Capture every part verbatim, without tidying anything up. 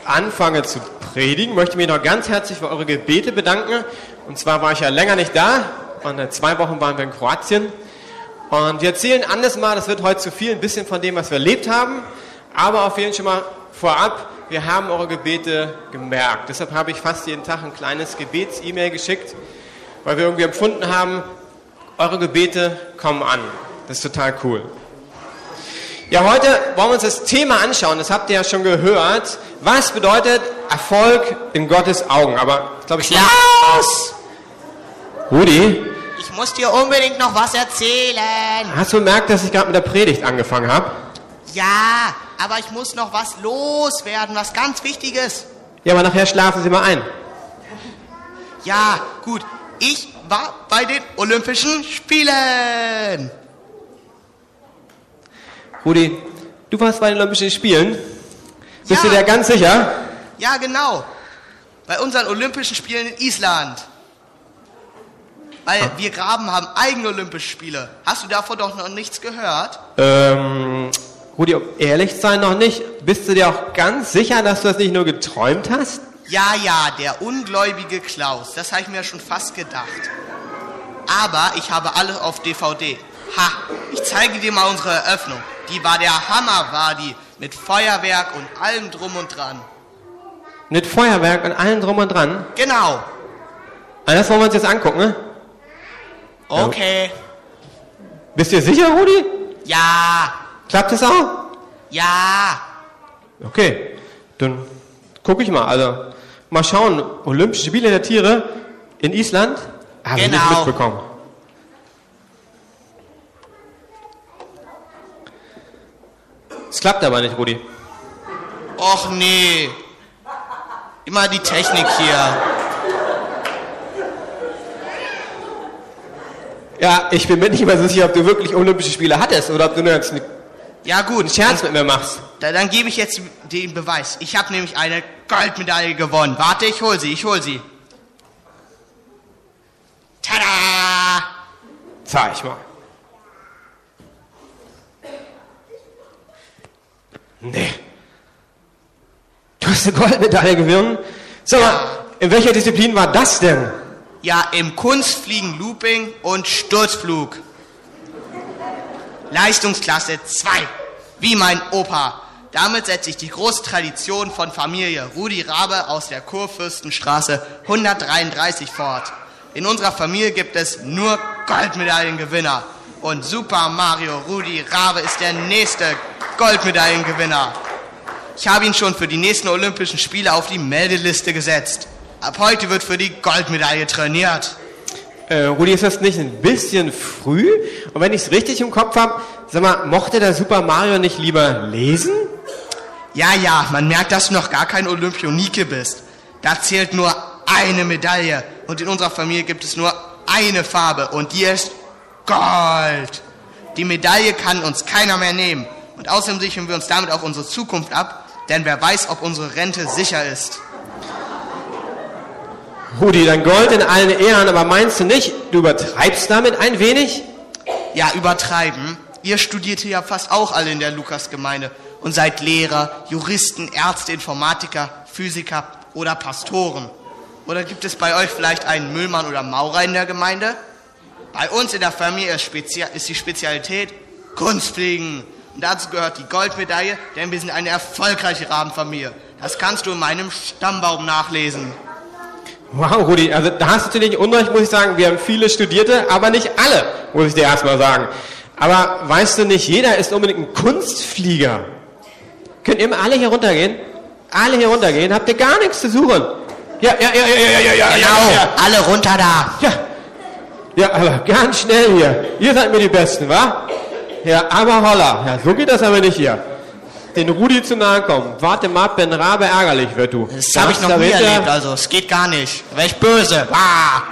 anfange zu predigen, möchte ich mich noch ganz herzlich für eure Gebete bedanken. Und zwar war ich ja länger nicht da. Und in zwei Wochen waren wir in Kroatien. Und wir erzählen anders mal, das wird heute zu viel, ein bisschen von dem, was wir erlebt haben. Aber auf jeden Fall schon mal vorab, wir haben eure Gebete gemerkt. Deshalb habe ich fast jeden Tag ein kleines Gebets-E-Mail geschickt, weil wir irgendwie empfunden haben, eure Gebete kommen an. Das ist total cool. Ja, heute wollen wir uns das Thema anschauen, das habt ihr ja schon gehört. Was bedeutet Erfolg in Gottes Augen? Aber ich glaube, ich... Klaus! Rudi? Ich muss dir unbedingt noch was erzählen. Hast du bemerkt, dass ich gerade mit der Predigt angefangen habe? Ja, aber ich muss noch was loswerden, was ganz Wichtiges. Ja, aber nachher schlafen Sie mal ein. Ja, gut. Ich war bei den Olympischen Spielen. Rudi, du warst bei den Olympischen Spielen? Bist Ja. du dir ganz sicher? Ja, genau. Bei unseren Olympischen Spielen in Island. Weil wir Graben haben eigene Olympische Spiele. Hast du davon doch noch nichts gehört? Ähm, Rudi, um ehrlich zu sein, noch nicht. Bist du dir auch ganz sicher, dass du das nicht nur geträumt hast? Ja, ja, der ungläubige Klaus. Das habe ich mir schon fast gedacht. Aber ich habe alles auf D V D. Ha, ich zeige dir mal unsere Eröffnung. Die war der Hammer, war die. Mit Feuerwerk und allem drum und dran. Mit Feuerwerk und allem drum und dran? Genau. Ah, das wollen wir uns jetzt angucken, ne? Okay. Bist du dir sicher, Rudi? Ja. Klappt das auch? Ja. Okay, dann gucke ich mal. Also, mal schauen. Olympische Spiele der Tiere in Island? Habe ich nicht Genau. mitbekommen. Es klappt aber nicht, Rudi. Och nee. Immer die Technik hier. Ja, ich bin mir nicht mehr so sicher, ob du wirklich Olympische Spiele hattest oder ob du nur jetzt einen Ja gut, Scherz mit mir machst. Da, dann gebe ich jetzt den Beweis. Ich habe nämlich eine Goldmedaille gewonnen. Warte, ich hol sie, ich hol sie. Tada! Zeig ich mal. Nee. Du hast eine Goldmedaille gewonnen? Sag mal, Ja. in welcher Disziplin war das denn? Ja, im Kunstfliegen, Looping und Sturzflug. Leistungsklasse zwei. Wie mein Opa. Damit setze ich die große Tradition von Familie Rudi Rabe aus der Kurfürstenstraße hundertdreiunddreißig fort. In unserer Familie gibt es nur Goldmedaillengewinner. Und Super Mario Rudi Rabe ist der nächste Goldmedaillengewinner. Ich habe ihn schon für die nächsten Olympischen Spiele auf die Meldeliste gesetzt. Ab heute wird für die Goldmedaille trainiert. Äh, Rudi, ist das nicht ein bisschen früh? Und wenn ich es richtig im Kopf habe, sag mal, mochte der Super Mario nicht lieber lesen? Ja, ja, man merkt, dass du noch gar kein Olympionike bist. Da zählt nur eine Medaille. Und in unserer Familie gibt es nur eine Farbe. Und die ist Gold. Die Medaille kann uns keiner mehr nehmen. Und außerdem sichern wir uns damit auch unsere Zukunft ab. Denn wer weiß, ob unsere Rente sicher ist. Rudi, dein Gold in allen Ehren, aber meinst du nicht, du übertreibst damit ein wenig? Ja, übertreiben. Ihr studiert hier ja fast auch alle in der Lukasgemeinde und seid Lehrer, Juristen, Ärzte, Informatiker, Physiker oder Pastoren. Oder gibt es bei euch vielleicht einen Müllmann oder Maurer in der Gemeinde? Bei uns in der Familie ist, spezia- ist die Spezialität Kunstfliegen. Und dazu gehört die Goldmedaille, denn wir sind eine erfolgreiche Rabenfamilie. Das kannst du in meinem Stammbaum nachlesen. Wow, Rudi, also da hast du natürlich Unrecht, muss ich sagen. Wir haben viele Studierte, aber nicht alle, muss ich dir erstmal sagen. Aber weißt du nicht, jeder ist unbedingt ein Kunstflieger. Könnt ihr mal alle hier runtergehen? Alle hier runtergehen, habt ihr gar nichts zu suchen. Ja, ja, ja, ja, ja, ja, ja, Genau, ja, ja. alle runter da. Ja, ja, aber ganz schnell hier. Ihr seid mir die Besten, wa? Ja, aber holla. Ja, so geht das aber nicht hier. Den Rudi zu nahe kommen. Warte mal, ab, wenn Rabe ärgerlich wird, du. Das habe ich noch nie erlebt, also es geht gar nicht. Wäre ich böse. Ah.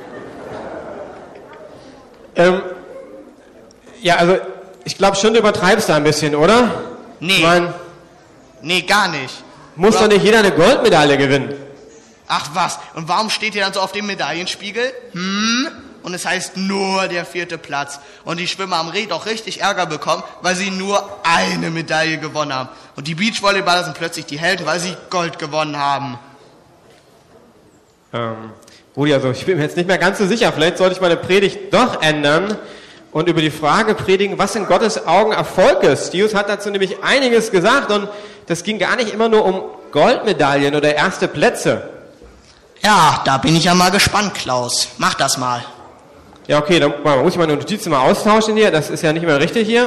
Ähm, ja, also, ich glaube schon, du übertreibst da ein bisschen, oder? Nee. Ich mein, Nee, gar nicht. muss doch nicht jeder eine Goldmedaille gewinnen. Ach was, und warum steht ihr dann so auf dem Medaillenspiegel? Hm? Und es heißt nur der vierte Platz. Und die Schwimmer haben doch richtig Ärger bekommen, weil sie nur eine Medaille gewonnen haben. Und die Beachvolleyballer sind plötzlich die Helden, weil sie Gold gewonnen haben. Ähm, Rudi, also ich bin mir jetzt nicht mehr ganz so sicher. Vielleicht sollte ich meine Predigt doch ändern und über die Frage predigen, was in Gottes Augen Erfolg ist. Jesus hat dazu nämlich einiges gesagt und das ging gar nicht immer nur um Goldmedaillen oder erste Plätze. Ja, da bin ich ja mal gespannt, Klaus. Mach das mal. Ja, okay, dann muss ich meine Notizen mal austauschen hier. Das ist ja nicht mehr richtig hier.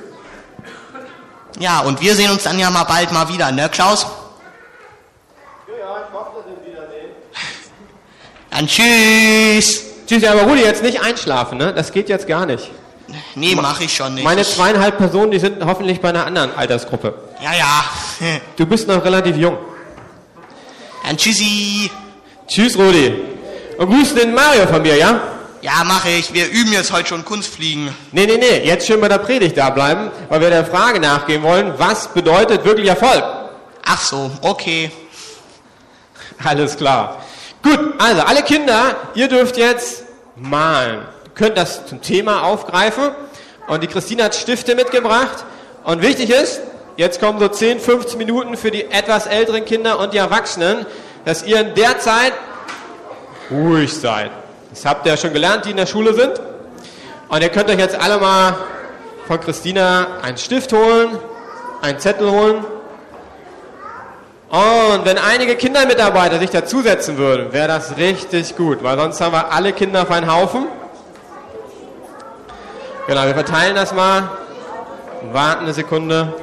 Ja, und wir sehen uns dann ja mal bald mal wieder, ne, Klaus? Ja, ich hoffe, dass wir uns wiedersehen. Dann tschüss. Tschüss, ja, aber Rudi, jetzt nicht einschlafen, ne? Das geht jetzt gar nicht. Nee, mach ich schon nicht. Meine zweieinhalb Personen, die sind hoffentlich bei einer anderen Altersgruppe. Ja, ja. Du bist noch relativ jung. Dann tschüssi. Tschüss, Rudi. Und grüß den Mario von mir, ja? Ja, mache ich. Wir üben jetzt heute schon Kunstfliegen. Nee, nee, nee. Jetzt schön bei der Predigt da bleiben, weil wir der Frage nachgehen wollen, was bedeutet wirklich Erfolg? Ach so, okay. Alles klar. Gut, also alle Kinder, ihr dürft jetzt malen. Ihr könnt das zum Thema aufgreifen. Und die Christine hat Stifte mitgebracht. Und wichtig ist, jetzt kommen so zehn, fünfzehn Minuten für die etwas älteren Kinder und die Erwachsenen, dass ihr in der Zeit ruhig seid. Das habt ihr ja schon gelernt, die in der Schule sind. Und ihr könnt euch jetzt alle mal von Christina einen Stift holen, einen Zettel holen. Und wenn einige Kindermitarbeiter sich dazusetzen würden, wäre das richtig gut, weil sonst haben wir alle Kinder auf einen Haufen. Genau, wir verteilen das mal. Warten eine Sekunde.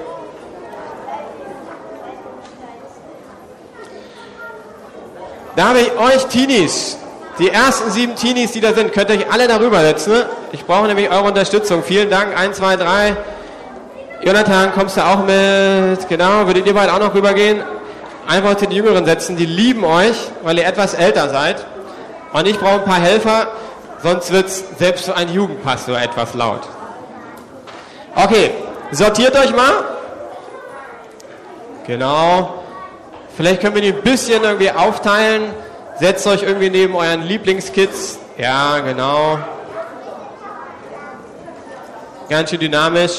Da habe ich euch Teenies, die ersten sieben Teenies, die da sind, könnt ihr euch alle darüber setzen. Ich brauche nämlich eure Unterstützung. Vielen Dank. Eins, zwei, drei. Jonathan, kommst du auch mit? Genau, würdet ihr beide auch noch rübergehen? Einfach zu den Jüngeren setzen. Die lieben euch, weil ihr etwas älter seid. Und ich brauche ein paar Helfer, sonst wird es selbst für einen Jugendpastor etwas laut. Okay, sortiert euch mal. Genau. Vielleicht können wir die ein bisschen irgendwie aufteilen. Setzt euch irgendwie neben euren Lieblingskids. Ja, genau. Ganz schön dynamisch.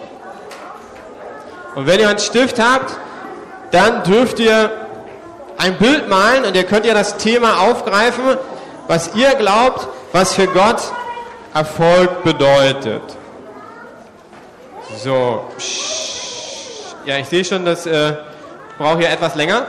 Und wenn ihr einen Stift habt, dann dürft ihr ein Bild malen und ihr könnt ja das Thema aufgreifen, was ihr glaubt, was für Gott Erfolg bedeutet. So. Ja, ich sehe schon, das äh, braucht hier etwas länger.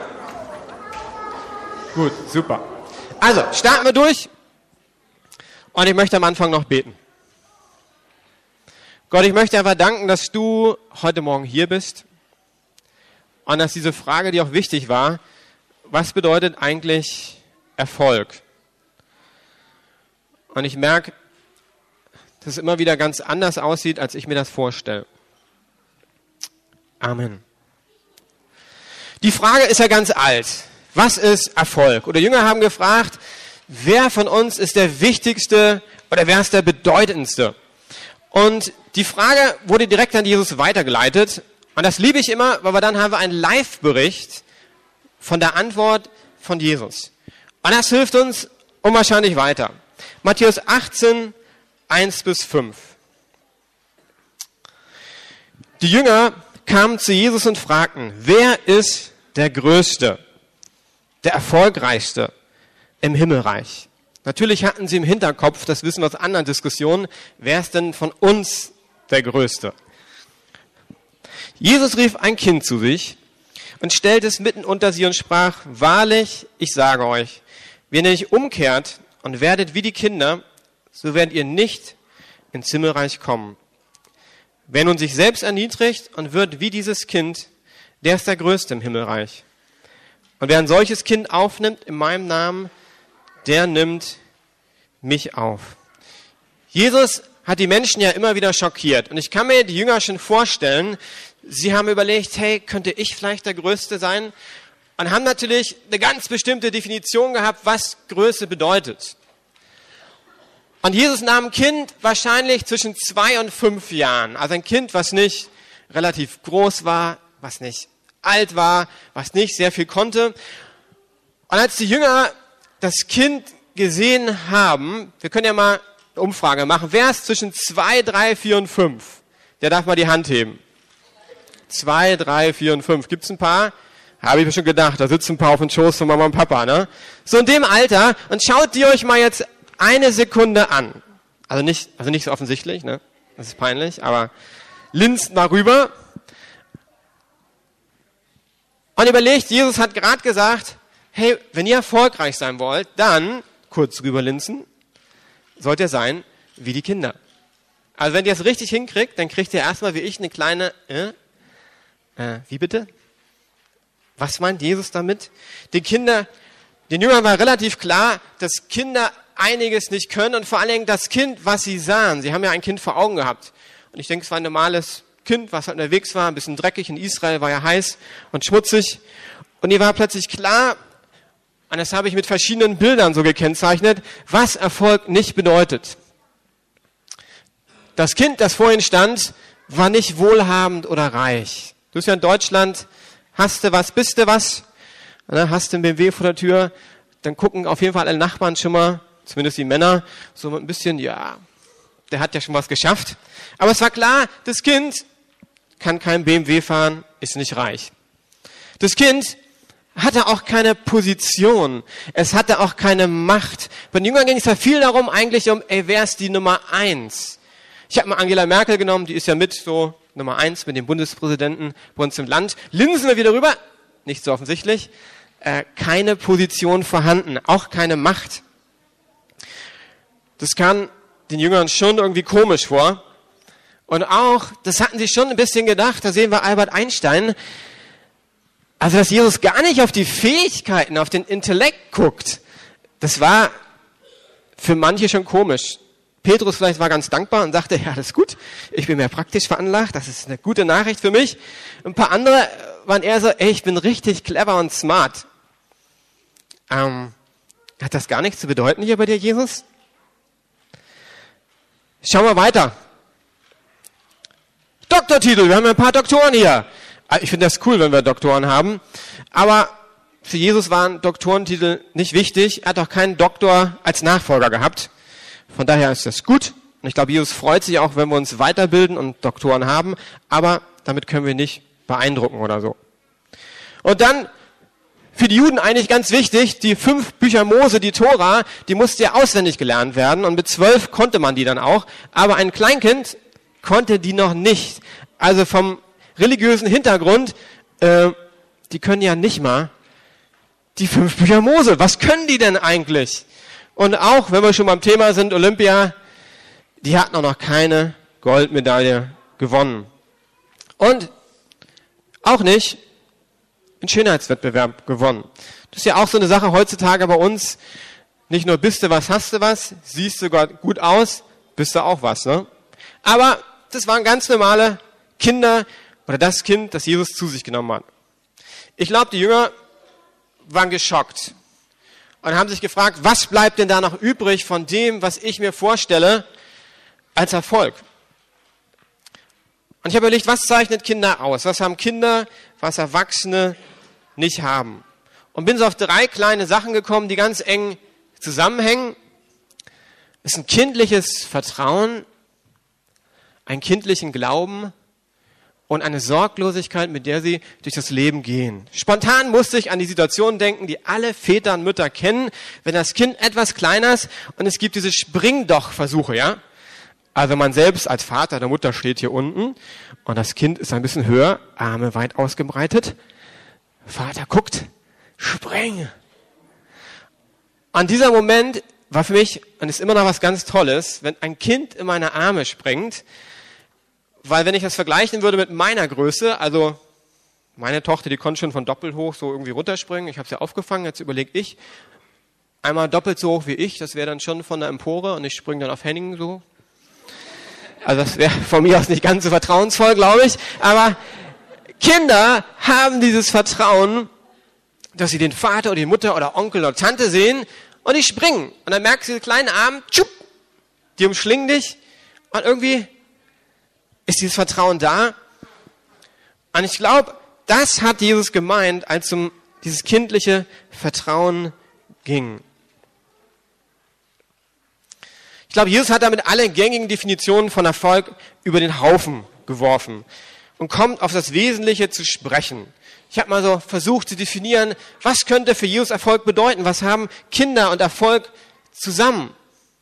Gut, super. Also, starten wir durch. Und ich möchte am Anfang noch beten. Gott, ich möchte einfach danken, dass du heute Morgen hier bist. Und dass diese Frage, die auch wichtig war, was bedeutet eigentlich Erfolg? Und ich merke, dass es immer wieder ganz anders aussieht, als ich mir das vorstelle. Amen. Die Frage ist ja ganz alt. Was ist Erfolg? Oder Jünger haben gefragt, wer von uns ist der Wichtigste oder wer ist der Bedeutendste? Und die Frage wurde direkt an Jesus weitergeleitet. Und das liebe ich immer, weil wir dann haben wir einen Live-Bericht von der Antwort von Jesus. Und das hilft uns unwahrscheinlich weiter. Matthäus achtzehn, eins bis fünf. Die Jünger kamen zu Jesus und fragten, wer ist der Größte, der Erfolgreichste im Himmelreich? Natürlich hatten sie im Hinterkopf, das wissen wir aus anderen Diskussionen, wer ist denn von uns der Größte? Jesus rief ein Kind zu sich und stellte es mitten unter sie und sprach, wahrlich, ich sage euch, wenn ihr nicht umkehrt und werdet wie die Kinder, so werdet ihr nicht ins Himmelreich kommen. Wer nun sich selbst erniedrigt und wird wie dieses Kind, der ist der Größte im Himmelreich. Und wer ein solches Kind aufnimmt in meinem Namen, der nimmt mich auf. Jesus hat die Menschen ja immer wieder schockiert. Und ich kann mir die Jünger schon vorstellen, sie haben überlegt, hey, könnte ich vielleicht der Größte sein? Und haben natürlich eine ganz bestimmte Definition gehabt, was Größe bedeutet. Und Jesus nahm ein Kind wahrscheinlich zwischen zwei und fünf Jahren. Also ein Kind, was nicht relativ groß war, was nicht alt war, was nicht sehr viel konnte. Und als die Jünger das Kind gesehen haben, wir können ja mal eine Umfrage machen, wer ist zwischen zwei, drei, vier und fünf? Der darf mal die Hand heben. Zwei, drei, vier und fünf. Gibt's ein paar? Habe ich mir schon gedacht, da sitzen ein paar auf dem Schoß von Mama und Papa, ne? So in dem Alter, und schaut die euch mal jetzt eine Sekunde an. Also nicht, also nicht so offensichtlich, ne? Das ist peinlich, aber linst mal rüber. Und überlegt, Jesus hat gerade gesagt, hey, wenn ihr erfolgreich sein wollt, dann, kurz rüberlinsen, sollt ihr sein wie die Kinder. Also wenn ihr es richtig hinkriegt, dann kriegt ihr erstmal wie ich eine kleine, äh, äh, wie bitte? Was meint Jesus damit? Die Kinder, den Jüngern war relativ klar, dass Kinder einiges nicht können und vor allen Dingen das Kind, was sie sahen. Sie haben ja ein Kind vor Augen gehabt. Und ich denke, es war ein normales Kind, was halt unterwegs war, ein bisschen dreckig. In Israel war ja heiß und schmutzig. Und ihr war plötzlich klar, und das habe ich mit verschiedenen Bildern so gekennzeichnet, was Erfolg nicht bedeutet. Das Kind, das vor ihnen stand, war nicht wohlhabend oder reich. Du bist ja in Deutschland, hast du was, bist du was, hast du einen B M W vor der Tür, dann gucken auf jeden Fall alle Nachbarn schon mal, zumindest die Männer, so ein bisschen, ja, der hat ja schon was geschafft. Aber es war klar, das Kind kann kein B M W fahren, ist nicht reich. Das Kind hatte auch keine Position, es hatte auch keine Macht. Bei den Jüngern ging es ja viel darum, eigentlich um, ey, wer ist die Nummer eins? Ich habe mal Angela Merkel genommen, die ist ja mit so Nummer eins mit dem Bundespräsidenten bei uns im Land. Linsen wir wieder rüber, nicht so offensichtlich, äh, keine Position vorhanden, auch keine Macht. Das kam den Jüngern schon irgendwie komisch vor. Und auch, das hatten sie schon ein bisschen gedacht, da sehen wir Albert Einstein, also dass Jesus gar nicht auf die Fähigkeiten, auf den Intellekt guckt, das war für manche schon komisch. Petrus vielleicht war ganz dankbar und sagte, ja, das ist gut, ich bin mehr praktisch veranlagt, das ist eine gute Nachricht für mich. Ein paar andere waren eher so, ey, ich bin richtig clever und smart. Ähm, hat das gar nichts zu bedeuten hier bei dir, Jesus? Schauen wir weiter. Doktortitel, wir haben ja ein paar Doktoren hier. Ich finde das cool, wenn wir Doktoren haben, aber für Jesus waren Doktorentitel nicht wichtig, er hat auch keinen Doktor als Nachfolger gehabt. Von daher ist das gut. Und ich glaube, Jesus freut sich auch, wenn wir uns weiterbilden und Doktoren haben. Aber damit können wir nicht beeindrucken oder so. Und dann, für die Juden eigentlich ganz wichtig, die fünf Bücher Mose, die Tora, die musste ja auswendig gelernt werden. Und mit zwölf konnte man die dann auch. Aber ein Kleinkind konnte die noch nicht. Also vom religiösen Hintergrund, äh, die können ja nicht mal die fünf Bücher Mose. Was können die denn eigentlich? Und auch, wenn wir schon beim Thema sind, Olympia, die hatten auch noch keine Goldmedaille gewonnen. Und auch nicht einen Schönheitswettbewerb gewonnen. Das ist ja auch so eine Sache heutzutage bei uns. Nicht nur bist du was, hast du was, siehst du gut aus, bist du auch was, ne? Aber das waren ganz normale Kinder oder das Kind, das Jesus zu sich genommen hat. Ich glaube, die Jünger waren geschockt. Und haben sich gefragt, was bleibt denn da noch übrig von dem, was ich mir vorstelle, als Erfolg? Und ich habe überlegt, was zeichnet Kinder aus? Was haben Kinder, was Erwachsene nicht haben? Und bin so auf drei kleine Sachen gekommen, die ganz eng zusammenhängen. Es ist ein kindliches Vertrauen, einen kindlichen Glauben und eine Sorglosigkeit, mit der sie durch das Leben gehen. Spontan musste ich an die Situation denken, die alle Väter und Mütter kennen, wenn das Kind etwas kleiner ist und es gibt diese Springdoch-Versuche, ja? Also man selbst als Vater der Mutter steht hier unten und das Kind ist ein bisschen höher, Arme weit ausgebreitet. Vater guckt, spring. Und dieser Moment war für mich, und ist immer noch was ganz Tolles, wenn ein Kind in meine Arme springt. Weil wenn ich das vergleichen würde mit meiner Größe, also meine Tochter, die konnte schon von doppelt hoch so irgendwie runterspringen. Ich habe sie aufgefangen, jetzt überlege ich, einmal doppelt so hoch wie ich, das wäre dann schon von der Empore und ich springe dann auf Henning so. Also das wäre von mir aus nicht ganz so vertrauensvoll, glaube ich. Aber Kinder haben dieses Vertrauen, dass sie den Vater oder die Mutter oder Onkel oder Tante sehen und die springen. Und dann merkst du diese kleinen Arme, tschupp, die umschlingen dich und irgendwie ist dieses Vertrauen da? Und ich glaube, das hat Jesus gemeint, als um dieses kindliche Vertrauen ging. Ich glaube, Jesus hat damit alle gängigen Definitionen von Erfolg über den Haufen geworfen. und kommt auf das Wesentliche zu sprechen. Ich habe mal so versucht zu definieren, was könnte für Jesus Erfolg bedeuten? Was haben Kinder und Erfolg zusammen?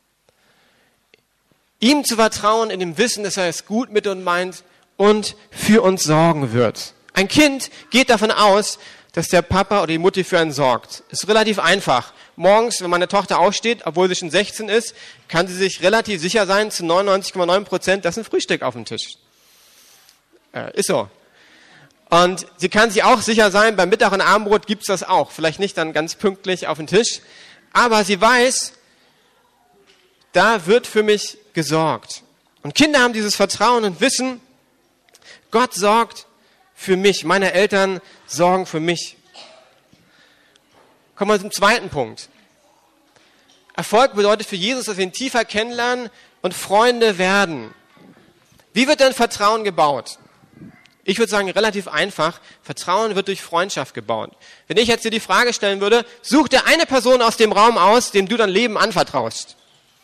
Ihm zu vertrauen in dem Wissen, dass er es gut mit uns meint und für uns sorgen wird. Ein Kind geht davon aus, dass der Papa oder die Mutti für einen sorgt. Ist relativ einfach. Morgens, wenn meine Tochter aufsteht, obwohl sie schon sechzehn ist, kann sie sich relativ sicher sein, zu neunundneunzig Komma neun Prozent, dass ein Frühstück auf dem Tisch. Äh, ist so. Und sie kann sich auch sicher sein, beim Mittag- und Abendbrot gibt's das auch. Vielleicht nicht dann ganz pünktlich auf den Tisch. Aber sie weiß, da wird für mich gesorgt. Und Kinder haben dieses Vertrauen und wissen, Gott sorgt für mich. Meine Eltern sorgen für mich. Kommen wir zum zweiten Punkt. Erfolg bedeutet für Jesus, dass wir ihn tiefer kennenlernen und Freunde werden. Wie wird denn Vertrauen gebaut? Ich würde sagen, relativ einfach. Vertrauen wird durch Freundschaft gebaut. Wenn ich jetzt dir die Frage stellen würde, such dir eine Person aus dem Raum aus, dem du dein Leben anvertraust.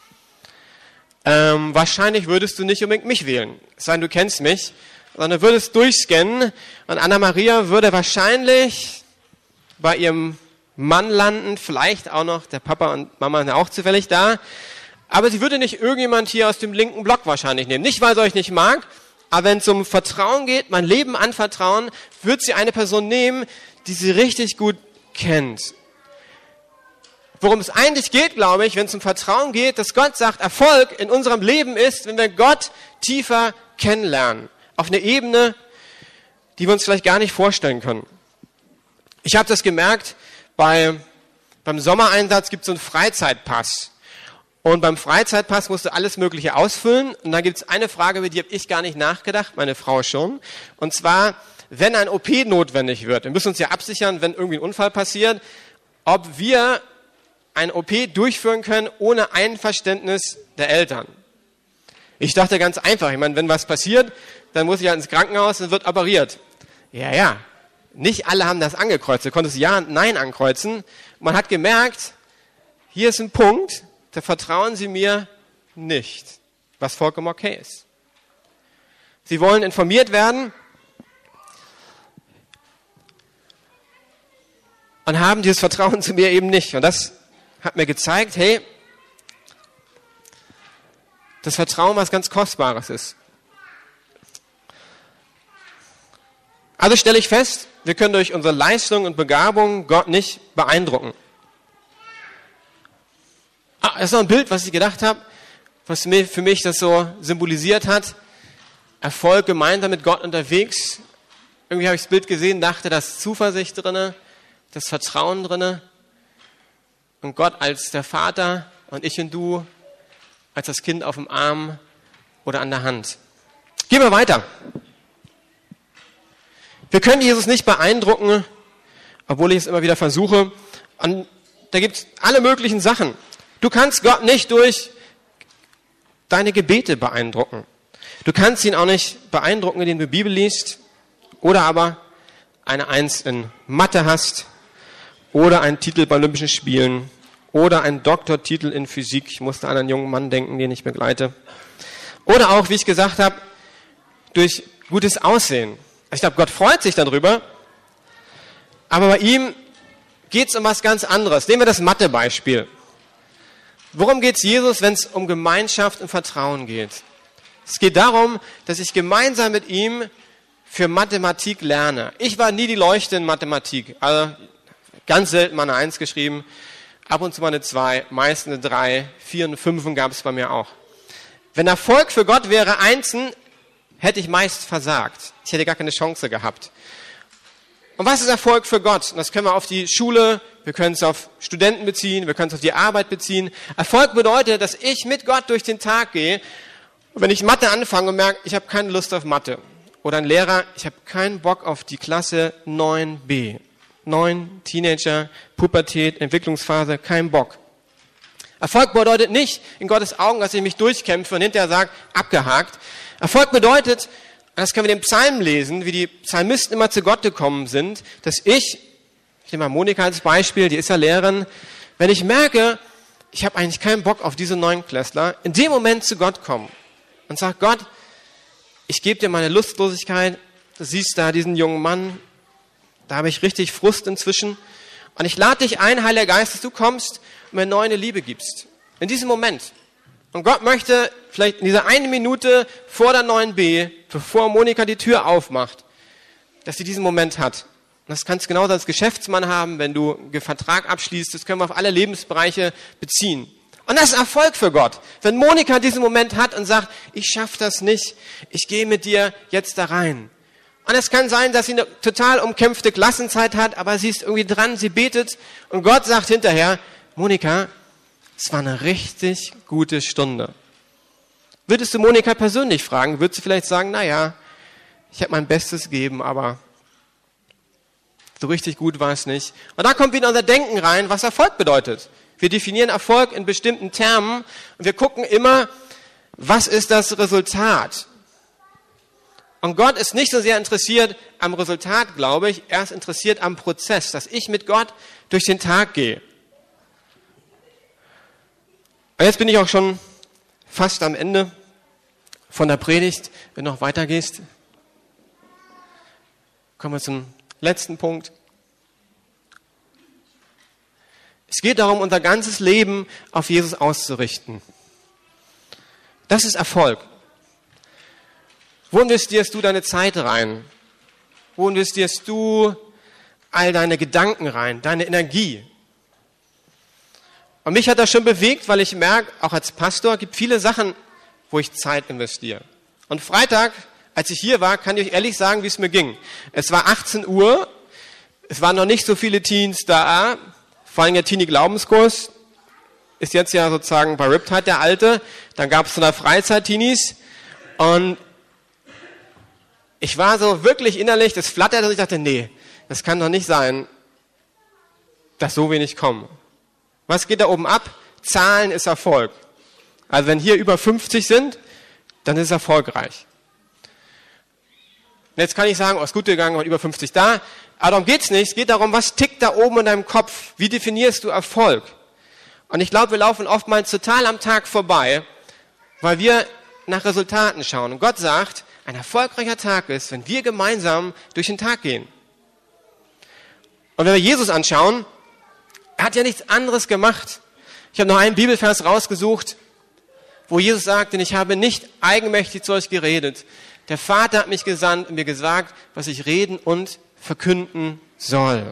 Ähm, wahrscheinlich würdest du nicht unbedingt mich wählen. Es sei denn, du kennst mich. Sondern würdest durchscannen und Anna-Maria würde wahrscheinlich bei ihrem Mann landen, vielleicht auch noch, der Papa und Mama sind auch zufällig da. Aber sie würde nicht irgendjemand hier aus dem linken Block wahrscheinlich nehmen. Nicht, weil sie euch nicht mag, aber wenn es um Vertrauen geht, mein Leben anvertrauen, wird sie eine Person nehmen, die sie richtig gut kennt. Worum es eigentlich geht, glaube ich, wenn es um Vertrauen geht, dass Gott sagt, Erfolg in unserem Leben ist, wenn wir Gott tiefer kennenlernen. Auf eine Ebene, die wir uns vielleicht gar nicht vorstellen können. Ich habe das gemerkt, bei, beim Sommereinsatz gibt es so einen Freizeitpass. Und beim Freizeitpass musst du alles Mögliche ausfüllen. Und da gibt es eine Frage, über die habe ich gar nicht nachgedacht, meine Frau schon. Und zwar, wenn ein O P notwendig wird. Wir müssen uns ja absichern, wenn irgendwie ein Unfall passiert, ob wir ein O P durchführen können ohne Einverständnis der Eltern. Ich dachte ganz einfach, ich meine, wenn was passiert, dann muss ich ja ins Krankenhaus und wird operiert. Ja, ja, nicht alle haben das angekreuzt. Du konntest Ja und Nein ankreuzen. Man hat gemerkt, hier ist ein Punkt, da vertrauen sie mir nicht, was vollkommen okay ist. Sie wollen informiert werden und haben dieses Vertrauen zu mir eben nicht. Und das hat mir gezeigt, hey, das Vertrauen was ganz Kostbares ist. Also stelle ich fest, wir können durch unsere Leistung und Begabung Gott nicht beeindrucken. Ah, das ist noch ein Bild, was ich gedacht habe, was mir, für mich das so symbolisiert hat. Erfolg gemeinsam mit Gott unterwegs. Irgendwie habe ich das Bild gesehen, dachte, da ist Zuversicht drinne, das Vertrauen drinne. Und Gott als der Vater und ich und du als das Kind auf dem Arm oder an der Hand. Gehen wir weiter. Wir können Jesus nicht beeindrucken, obwohl ich es immer wieder versuche. Und da gibt es alle möglichen Sachen. Du kannst Gott nicht durch deine Gebete beeindrucken. Du kannst ihn auch nicht beeindrucken, indem du Bibel liest oder aber eine Eins in Mathe hast oder einen Titel bei Olympischen Spielen oder einen Doktortitel in Physik. Ich musste an einen jungen Mann denken, den ich begleite. Oder auch, wie ich gesagt habe, durch gutes Aussehen. Ich glaube, Gott freut sich darüber, aber bei ihm geht es um was ganz anderes. Nehmen wir das Mathe-Beispiel. Worum geht es Jesus, wenn es um Gemeinschaft und Vertrauen geht? Es geht darum, dass ich gemeinsam mit ihm für Mathematik lerne. Ich war nie die Leuchte in Mathematik. Also ganz selten mal eine Eins geschrieben, ab und zu mal eine Zwei, meist eine Drei, Vier und Fünfen gab es bei mir auch. Wenn Erfolg für Gott wäre Einsen, hätte ich meist versagt. Ich hätte gar keine Chance gehabt. Und was ist Erfolg für Gott? Und das können wir auf die Schule, wir können es auf Studenten beziehen, wir können es auf die Arbeit beziehen. Erfolg bedeutet, dass ich mit Gott durch den Tag gehe und wenn ich Mathe anfange und merke, ich habe keine Lust auf Mathe. Oder ein Lehrer, ich habe keinen Bock auf die Klasse neun b. neun, Teenager, Pubertät, Entwicklungsphase, kein Bock. Erfolg bedeutet nicht in Gottes Augen, dass ich mich durchkämpfe und hinterher sage, abgehakt. Erfolg bedeutet, das können wir in den Psalmen lesen, wie die Psalmisten immer zu Gott gekommen sind, dass ich, ich nehme mal Monika als Beispiel, die ist ja Lehrerin, wenn ich merke, ich habe eigentlich keinen Bock auf diese Neunklässler, in dem Moment zu Gott kommen und sage, Gott, ich gebe dir meine Lustlosigkeit, du siehst da diesen jungen Mann, da habe ich richtig Frust inzwischen. Und ich lade dich ein, Heiliger Geist, dass du kommst und mir neue Liebe gibst. In diesem Moment. Und Gott möchte vielleicht in dieser einen Minute vor der neuen B, bevor Monika die Tür aufmacht, dass sie diesen Moment hat. Und das kannst du genauso als Geschäftsmann haben, wenn du einen Vertrag abschließt. Das können wir auf alle Lebensbereiche beziehen. Und das ist Erfolg für Gott. Wenn Monika diesen Moment hat und sagt, ich schaffe das nicht, ich gehe mit dir jetzt da rein. Und es kann sein, dass sie eine total umkämpfte Klassenzeit hat, aber sie ist irgendwie dran, sie betet und Gott sagt hinterher, Monika, es war eine richtig gute Stunde. Würdest du Monika persönlich fragen, würdest du vielleicht sagen, naja, ich habe mein Bestes gegeben, aber so richtig gut war es nicht. Und da kommt wieder unser Denken rein, was Erfolg bedeutet. Wir definieren Erfolg in bestimmten Termen und wir gucken immer, was ist das Resultat? Und Gott ist nicht so sehr interessiert am Resultat, glaube ich, er ist interessiert am Prozess, dass ich mit Gott durch den Tag gehe. Und jetzt bin ich auch schon fast am Ende von der Predigt. Wenn du noch weitergehst, kommen wir zum letzten Punkt. Es geht darum, unser ganzes Leben auf Jesus auszurichten. Das ist Erfolg. Wo investierst du deine Zeit rein? Wo investierst du all deine Gedanken rein, deine Energie? Und mich hat das schon bewegt, weil ich merke, auch als Pastor gibt viele Sachen, wo ich Zeit investiere. Und Freitag, als ich hier war, kann ich euch ehrlich sagen, wie es mir ging. Es war achtzehn Uhr, es waren noch nicht so viele Teens da, vor allem der Teenie-Glaubenskurs ist jetzt ja sozusagen bei Riptide der alte, dann gab es so eine Freizeit-Teenies und ich war so wirklich innerlich, das flatterte und ich dachte, nee, das kann doch nicht sein, dass so wenig kommen. Was geht da oben ab? Zahlen ist Erfolg. Also wenn hier über fünfzig sind, dann ist es erfolgreich. Und jetzt kann ich sagen, oh, ist gut gegangen, und über fünfzig da. Aber darum geht's nicht. Es geht darum, was tickt da oben in deinem Kopf? Wie definierst du Erfolg? Und ich glaube, wir laufen oftmals total am Tag vorbei, weil wir nach Resultaten schauen. Und Gott sagt, ein erfolgreicher Tag ist, wenn wir gemeinsam durch den Tag gehen. Und wenn wir Jesus anschauen, er hat ja nichts anderes gemacht. Ich habe noch einen Bibelvers rausgesucht, wo Jesus sagt, denn ich habe nicht eigenmächtig zu euch geredet. Der Vater hat mich gesandt und mir gesagt, was ich reden und verkünden soll.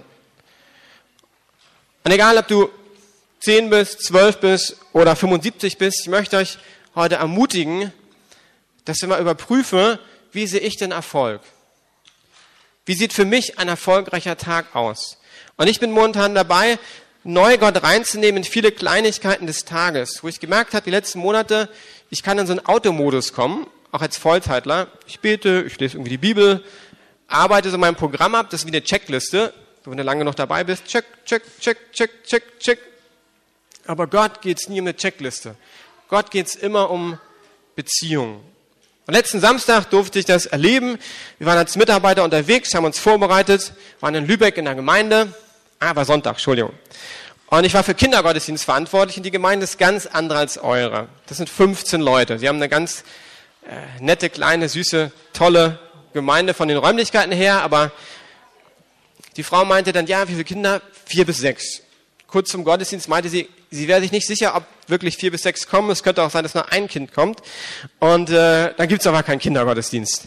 Und egal, ob du zehn bist, zwölf bist oder fünfundsiebzig bist, ich möchte euch heute ermutigen, dass wir mal überprüfen, wie sehe ich denn Erfolg? Wie sieht für mich ein erfolgreicher Tag aus? Und ich bin momentan dabei, neu Gott reinzunehmen in viele Kleinigkeiten des Tages, wo ich gemerkt habe, die letzten Monate, ich kann in so einen Automodus kommen, auch als Vollzeitler. Ich bete, ich lese irgendwie die Bibel, arbeite so mein Programm ab, das ist wie eine Checkliste. Wenn du lange noch dabei bist, check, check, check, check, check, check. Aber Gott geht es nie um eine Checkliste. Gott geht es immer um Beziehungen. Und letzten Samstag durfte ich das erleben. Wir waren als Mitarbeiter unterwegs, haben uns vorbereitet, waren in Lübeck in der Gemeinde. Ah, war Sonntag, Entschuldigung. Und ich war für Kindergottesdienst verantwortlich und die Gemeinde ist ganz andere als eure. Das sind fünfzehn Leute. Sie haben eine ganz äh, nette, kleine, süße, tolle Gemeinde von den Räumlichkeiten her, aber die Frau meinte dann, ja, wie viele Kinder? Vier bis sechs. Kurz zum Gottesdienst meinte sie, sie wäre sich nicht sicher, ob wirklich vier bis sechs kommen. Es könnte auch sein, dass nur ein Kind kommt. Und äh, dann gibt's aber keinen Kindergottesdienst.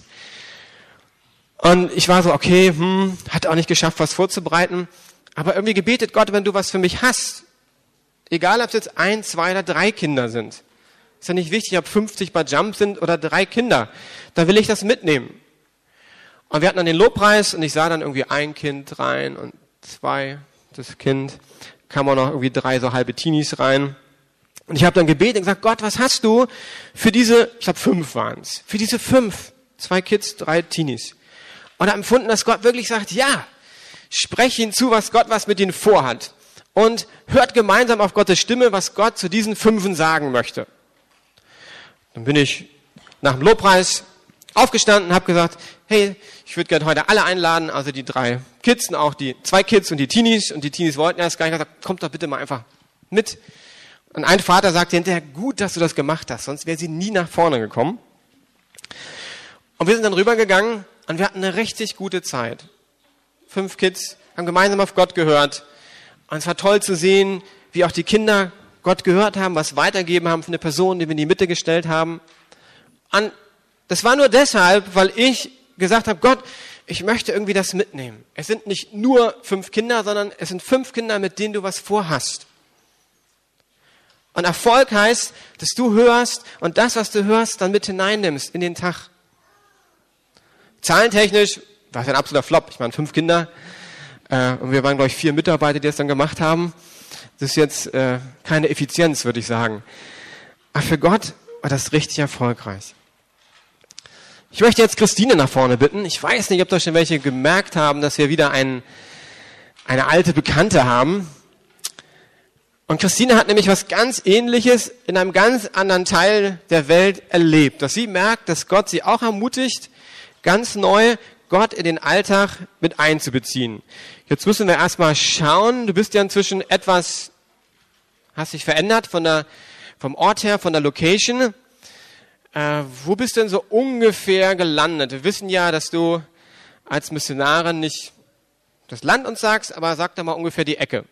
Und ich war so, okay, hm, hat auch nicht geschafft, was vorzubereiten. Aber irgendwie gebetet Gott, wenn du was für mich hast. Egal, ob es jetzt ein, zwei oder drei Kinder sind. Ist ja nicht wichtig, ob fünfzig bei Jump sind oder drei Kinder. Da will ich das mitnehmen. Und wir hatten dann den Lobpreis und ich sah dann irgendwie ein Kind rein und zwei, das Kind, kam auch noch irgendwie drei so halbe Teenies rein. Und ich habe dann gebetet und gesagt, Gott, was hast du für diese, ich glaube fünf waren es, für diese fünf, zwei Kids, drei Teenies. Und habe empfunden, dass Gott wirklich sagt, ja, sprech ihnen zu, was Gott was mit ihnen vorhat. Und hört gemeinsam auf Gottes Stimme, was Gott zu diesen Fünfen sagen möchte. Dann bin ich nach dem Lobpreis aufgestanden und habe gesagt, hey, ich würde gerne heute alle einladen, also die drei Kids und auch die zwei Kids und die Teenies. Und die Teenies wollten erst gar nicht, gesagt, kommt doch bitte mal einfach mit. Und ein Vater sagte hinterher, gut, dass du das gemacht hast, sonst wäre sie nie nach vorne gekommen. Und wir sind dann rübergegangen und wir hatten eine richtig gute Zeit. Fünf Kids haben gemeinsam auf Gott gehört. Und es war toll zu sehen, wie auch die Kinder Gott gehört haben, was weitergeben haben von der Person, die wir in die Mitte gestellt haben. Und das war nur deshalb, weil ich gesagt habe, Gott, ich möchte irgendwie das mitnehmen. Es sind nicht nur fünf Kinder, sondern es sind fünf Kinder, mit denen du was vorhast. Und Erfolg heißt, dass du hörst und das, was du hörst, dann mit hineinnimmst in den Tag. Zahlentechnisch war es ein absoluter Flop. Ich meine, fünf Kinder äh, und wir waren, glaube ich, vier Mitarbeiter, die das dann gemacht haben. Das ist jetzt äh, keine Effizienz, würde ich sagen. Aber für Gott war das richtig erfolgreich. Ich möchte jetzt Christine nach vorne bitten. Ich weiß nicht, ob da schon welche gemerkt haben, dass wir wieder ein, eine alte Bekannte haben. Und Christine hat nämlich was ganz Ähnliches in einem ganz anderen Teil der Welt erlebt. Dass sie merkt, dass Gott sie auch ermutigt, ganz neu Gott in den Alltag mit einzubeziehen. Jetzt müssen wir erstmal schauen. Du bist ja inzwischen etwas, hast dich verändert von der, vom Ort her, von der Location. Äh, wo bist du denn so ungefähr gelandet? Wir wissen ja, dass du als Missionarin nicht das Land uns sagst, aber sag doch mal ungefähr die Ecke.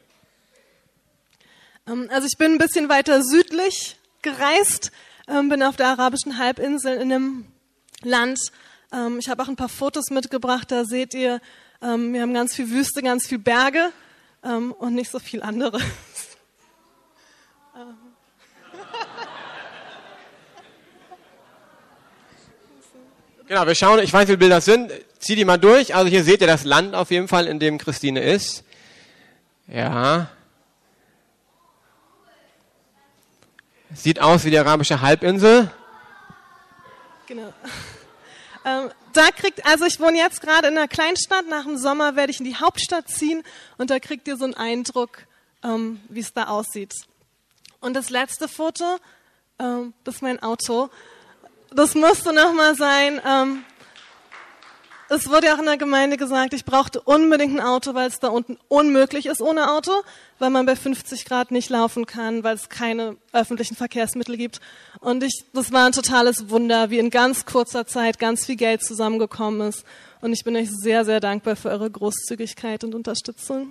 Also ich bin ein bisschen weiter südlich gereist, ähm, bin auf der arabischen Halbinsel in einem Land. Ähm, ich habe auch ein paar Fotos mitgebracht, da seht ihr, ähm, wir haben ganz viel Wüste, ganz viel Berge ähm, und nicht so viel anderes. Genau, wir schauen, ich weiß, wie viele Bilder das sind. Zieh die mal durch. Also hier seht ihr das Land auf jeden Fall, in dem Christine ist. Ja. Sieht aus wie die arabische Halbinsel. Genau. Ähm, da kriegt, also ich wohne jetzt gerade in einer Kleinstadt. Nach dem Sommer werde ich in die Hauptstadt ziehen und da kriegt ihr so einen Eindruck, ähm, wie es da aussieht. Und das letzte Foto, ähm, das ist mein Auto. Das musste nochmal sein. Ähm, es wurde ja auch in der Gemeinde gesagt, ich brauchte unbedingt ein Auto, weil es da unten unmöglich ist ohne Auto, weil man bei fünfzig Grad nicht laufen kann, weil es keine öffentlichen Verkehrsmittel gibt. Und ich, das war ein totales Wunder, wie in ganz kurzer Zeit ganz viel Geld zusammengekommen ist. Und ich bin euch sehr, sehr dankbar für eure Großzügigkeit und Unterstützung.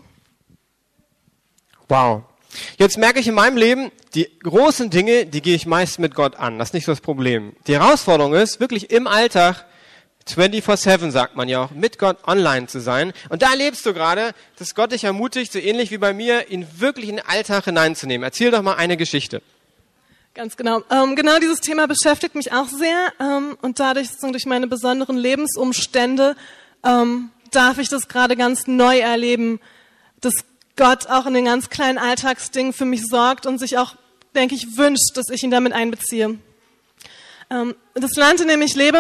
Wow. Jetzt merke ich in meinem Leben, die großen Dinge, die gehe ich meist mit Gott an. Das ist nicht so das Problem. Die Herausforderung ist, wirklich im Alltag, vierundzwanzig sieben sagt man ja auch, mit Gott online zu sein. Und da erlebst du gerade, dass Gott dich ermutigt, so ähnlich wie bei mir, ihn wirklich in den Alltag hineinzunehmen. Erzähl doch mal eine Geschichte. Ganz genau. Ähm, genau dieses Thema beschäftigt mich auch sehr. Ähm, und dadurch, so durch meine besonderen Lebensumstände, ähm, darf ich das gerade ganz neu erleben, dass Gott auch in den ganz kleinen Alltagsdingen für mich sorgt und sich auch, denke ich, wünscht, dass ich ihn damit einbeziehe. Ähm, das Land, in dem ich lebe,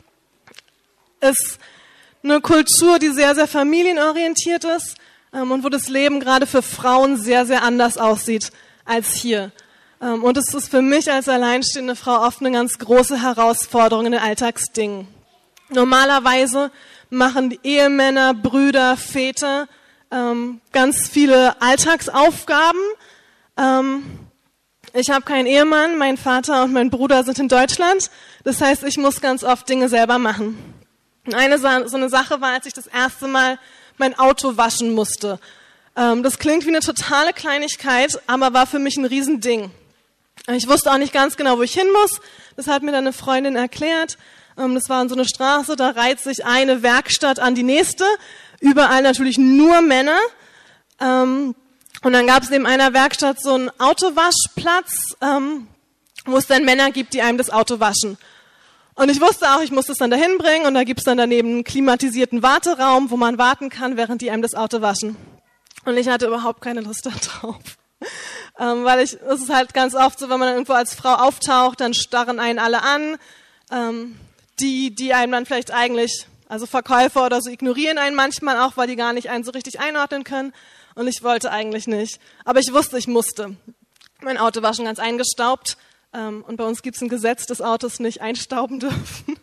ist eine Kultur, die sehr, sehr familienorientiert ist ähm, und wo das Leben gerade für Frauen sehr, sehr anders aussieht als hier. Ähm, und es ist für mich als alleinstehende Frau oft eine ganz große Herausforderung in den Alltagsdingen. Normalerweise machen die Ehemänner, Brüder, Väter Ähm, ganz viele Alltagsaufgaben. Ähm, ich habe keinen Ehemann, mein Vater und mein Bruder sind in Deutschland. Das heißt, ich muss ganz oft Dinge selber machen. Und eine so eine Sache war, als ich das erste Mal mein Auto waschen musste. Ähm, das klingt wie eine totale Kleinigkeit, aber war für mich ein Riesending. Ich wusste auch nicht ganz genau, wo ich hin muss. Das hat mir dann eine Freundin erklärt. Ähm, das war in so eine Straße, da reiht sich eine Werkstatt an die nächste. Überall natürlich nur Männer. Ähm, und dann gab es neben einer Werkstatt so einen Autowaschplatz, ähm, wo es dann Männer gibt, die einem das Auto waschen. Und ich wusste auch, ich muss das dann dahin bringen und da gibt es dann daneben einen klimatisierten Warteraum, wo man warten kann, während die einem das Auto waschen. Und ich hatte überhaupt keine Lust darauf. ähm, weil ich, es ist halt ganz oft so, wenn man dann irgendwo als Frau auftaucht, dann starren einen alle an. Ähm, die, die einem dann vielleicht eigentlich... Also Verkäufer oder so ignorieren einen manchmal auch, weil die gar nicht einen so richtig einordnen können. Und ich wollte eigentlich nicht. Aber ich wusste, ich musste. Mein Auto war schon ganz eingestaubt. Und bei uns gibt es ein Gesetz, dass Autos nicht einstauben dürfen.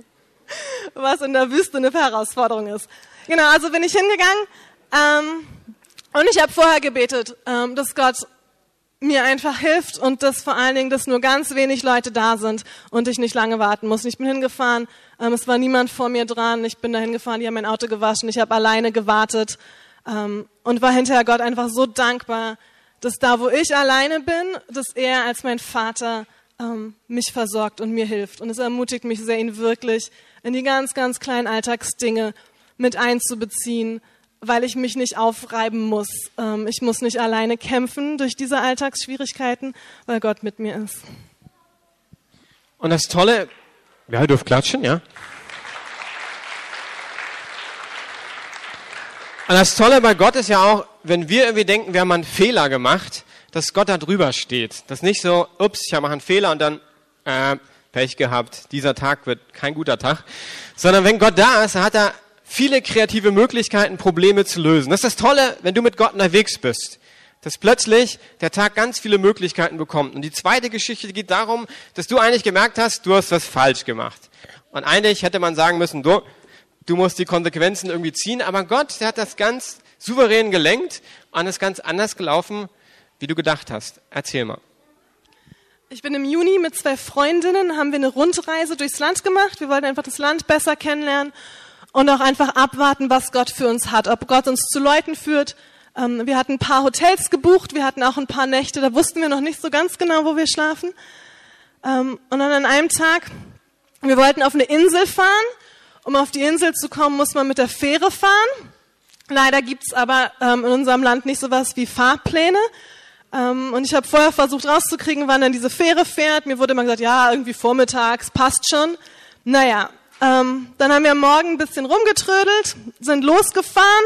Was in der Wüste eine Herausforderung ist. Genau, also bin ich hingegangen. Und ich habe vorher gebetet, dass Gott mir einfach hilft und dass vor allen Dingen, dass nur ganz wenig Leute da sind und ich nicht lange warten muss. Ich bin hingefahren, ähm, es war niemand vor mir dran, ich bin da hingefahren, die haben mein Auto gewaschen, ich habe alleine gewartet ähm, und war hinterher Gott einfach so dankbar, dass da, wo ich alleine bin, dass er als mein Vater ähm, mich versorgt und mir hilft. Und es ermutigt mich sehr, ihn wirklich in die ganz, ganz kleinen Alltagsdinge mit einzubeziehen, weil ich mich nicht aufreiben muss. Ähm, ich muss nicht alleine kämpfen durch diese Alltagsschwierigkeiten, weil Gott mit mir ist. Und das Tolle, ja, ihr dürft klatschen, ja. Und das Tolle bei Gott ist ja auch, wenn wir irgendwie denken, wir haben einen Fehler gemacht, dass Gott da drüber steht. Das ist nicht so, ups, ich habe einen Fehler und dann, äh, Pech gehabt, dieser Tag wird kein guter Tag. Sondern wenn Gott da ist, dann hat er viele kreative Möglichkeiten, Probleme zu lösen. Das ist das Tolle, wenn du mit Gott unterwegs bist, dass plötzlich der Tag ganz viele Möglichkeiten bekommt. Und die zweite Geschichte geht darum, dass du eigentlich gemerkt hast, du hast was falsch gemacht. Und eigentlich hätte man sagen müssen, du, du musst die Konsequenzen irgendwie ziehen. Aber Gott, der hat das ganz souverän gelenkt und ist ganz anders gelaufen, wie du gedacht hast. Erzähl mal. Ich bin im Juni mit zwei Freundinnen, haben wir eine Rundreise durchs Land gemacht. Wir wollten einfach das Land besser kennenlernen. Und auch einfach abwarten, was Gott für uns hat, ob Gott uns zu Leuten führt. Ähm, wir hatten ein paar Hotels gebucht, wir hatten auch ein paar Nächte, da wussten wir noch nicht so ganz genau, wo wir schlafen. Ähm, und dann an einem Tag, wir wollten auf eine Insel fahren. Um auf die Insel zu kommen, muss man mit der Fähre fahren. Leider gibt's aber ähm, in unserem Land nicht sowas wie Fahrpläne. Ähm, und ich habe vorher versucht rauszukriegen, wann dann diese Fähre fährt. Mir wurde immer gesagt, ja, irgendwie vormittags, passt schon. Naja. Ähm, dann haben wir am Morgen ein bisschen rumgetrödelt, sind losgefahren,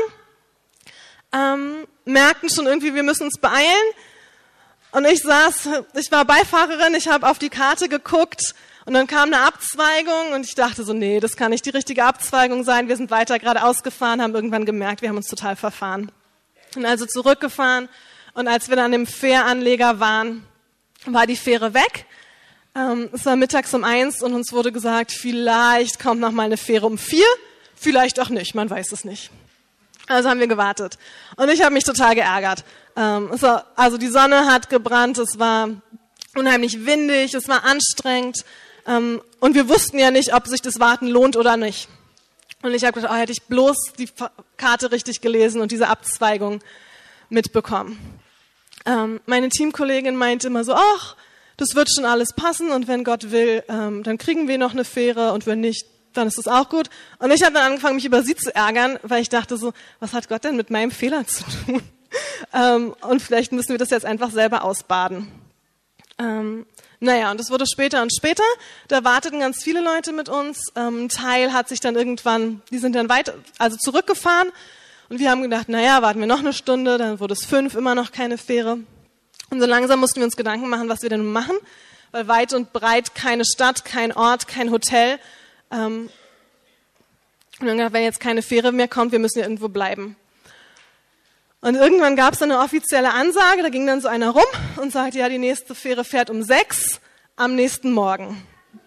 ähm, merkten schon irgendwie, wir müssen uns beeilen. Und ich saß, ich war Beifahrerin, ich habe auf die Karte geguckt und dann kam eine Abzweigung und ich dachte so, nee, das kann nicht die richtige Abzweigung sein. Wir sind weiter geradeaus gefahren, haben irgendwann gemerkt, wir haben uns total verfahren. Und also zurückgefahren und als wir dann im Fähranleger waren, war die Fähre weg. Ähm, es war mittags um eins und uns wurde gesagt, vielleicht kommt noch mal eine Fähre um vier, vielleicht auch nicht, man weiß es nicht. Also haben wir gewartet und ich habe mich total geärgert. Ähm, es war, also die Sonne hat gebrannt, es war unheimlich windig, es war anstrengend ähm, und wir wussten ja nicht, ob sich das Warten lohnt oder nicht. Und ich habe gedacht, oh, hätte ich bloß die Karte richtig gelesen und diese Abzweigung mitbekommen. Ähm, meine Teamkollegin meinte immer so, ach, das wird schon alles passen und wenn Gott will, ähm, dann kriegen wir noch eine Fähre und wenn nicht, dann ist das auch gut. Und ich habe dann angefangen, mich über sie zu ärgern, weil ich dachte so, was hat Gott denn mit meinem Fehler zu tun? ähm, und vielleicht müssen wir das jetzt einfach selber ausbaden. Ähm, naja, und es wurde später und später. Da warteten ganz viele Leute mit uns. Ähm, ein Teil hat sich dann irgendwann, die sind dann weiter, also zurückgefahren. Und wir haben gedacht, naja, warten wir noch eine Stunde, dann wurde es fünf, immer noch keine Fähre. Und so langsam mussten wir uns Gedanken machen, was wir denn machen, weil weit und breit keine Stadt, kein Ort, kein Hotel. Ähm, und dann gedacht, wenn jetzt keine Fähre mehr kommt, wir müssen ja irgendwo bleiben. Und irgendwann gab es dann eine offizielle Ansage, da ging dann so einer rum und sagte, ja, die nächste Fähre fährt um sechs am nächsten Morgen.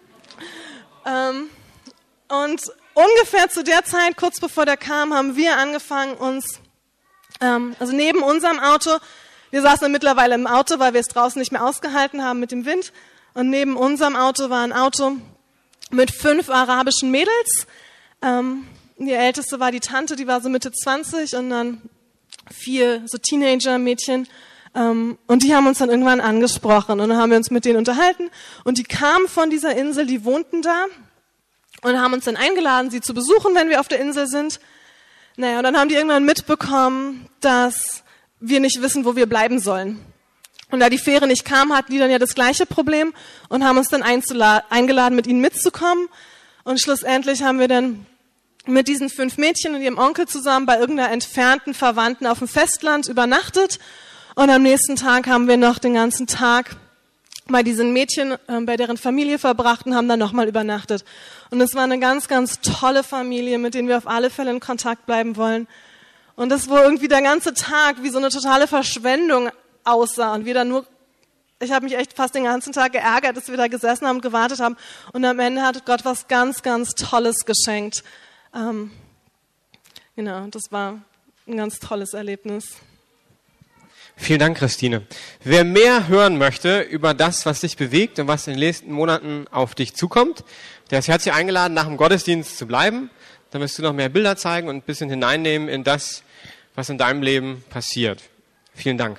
Ähm, und ungefähr zu der Zeit, kurz bevor der kam, haben wir angefangen, uns, ähm, also neben unserem Auto, wir saßen dann mittlerweile im Auto, weil wir es draußen nicht mehr ausgehalten haben mit dem Wind. Und neben unserem Auto war ein Auto mit fünf arabischen Mädels. Ähm, die älteste war die Tante, die war so Mitte zwanzig und dann vier so Teenager-Mädchen. Ähm, und die haben uns dann irgendwann angesprochen und dann haben wir uns mit denen unterhalten. Und die kamen von dieser Insel, die wohnten da und haben uns dann eingeladen, sie zu besuchen, wenn wir auf der Insel sind. Naja, und dann haben die irgendwann mitbekommen, dass wir nicht wissen, wo wir bleiben sollen. Und da die Fähre nicht kam, hatten die dann ja das gleiche Problem und haben uns dann eingeladen, mit ihnen mitzukommen. Und schlussendlich haben wir dann mit diesen fünf Mädchen und ihrem Onkel zusammen bei irgendeiner entfernten Verwandten auf dem Festland übernachtet. Und am nächsten Tag haben wir noch den ganzen Tag bei diesen Mädchen, äh, bei deren Familie verbracht und haben dann nochmal übernachtet. Und es war eine ganz, ganz tolle Familie, mit denen wir auf alle Fälle in Kontakt bleiben wollen. Und das, wo irgendwie der ganze Tag wie so eine totale Verschwendung aussah und wir dann nur, ich habe mich echt fast den ganzen Tag geärgert, dass wir da gesessen haben und gewartet haben und am Ende hat Gott was ganz, ganz Tolles geschenkt. Ähm, genau, das war ein ganz tolles Erlebnis. Vielen Dank, Christine. Wer mehr hören möchte über das, was dich bewegt und was in den nächsten Monaten auf dich zukommt, der ist herzlich eingeladen, nach dem Gottesdienst zu bleiben. Dann wirst du noch mehr Bilder zeigen und ein bisschen hineinnehmen in das, was in deinem Leben passiert. Vielen Dank.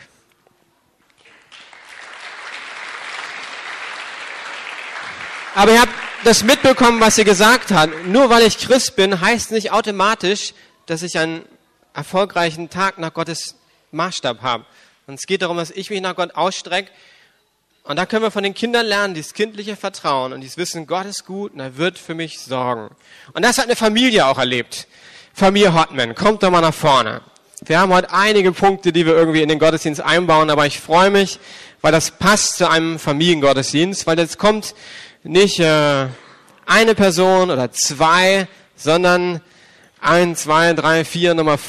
Aber ihr habt das mitbekommen, was sie gesagt hat. Nur weil ich Christ bin, heißt nicht automatisch, dass ich einen erfolgreichen Tag nach Gottes Maßstab habe. Und es geht darum, dass ich mich nach Gott ausstrecke. Und da können wir von den Kindern lernen, dieses kindliche Vertrauen und dieses Wissen, Gott ist gut und er wird für mich sorgen. Und das hat eine Familie auch erlebt. Familie Hotman, kommt doch mal nach vorne. Wir haben heute einige Punkte, die wir irgendwie in den Gottesdienst einbauen, aber ich freue mich, weil das passt zu einem Familiengottesdienst, weil jetzt kommt nicht äh, eine Person oder zwei, sondern ein, zwei, drei, vier, Nummer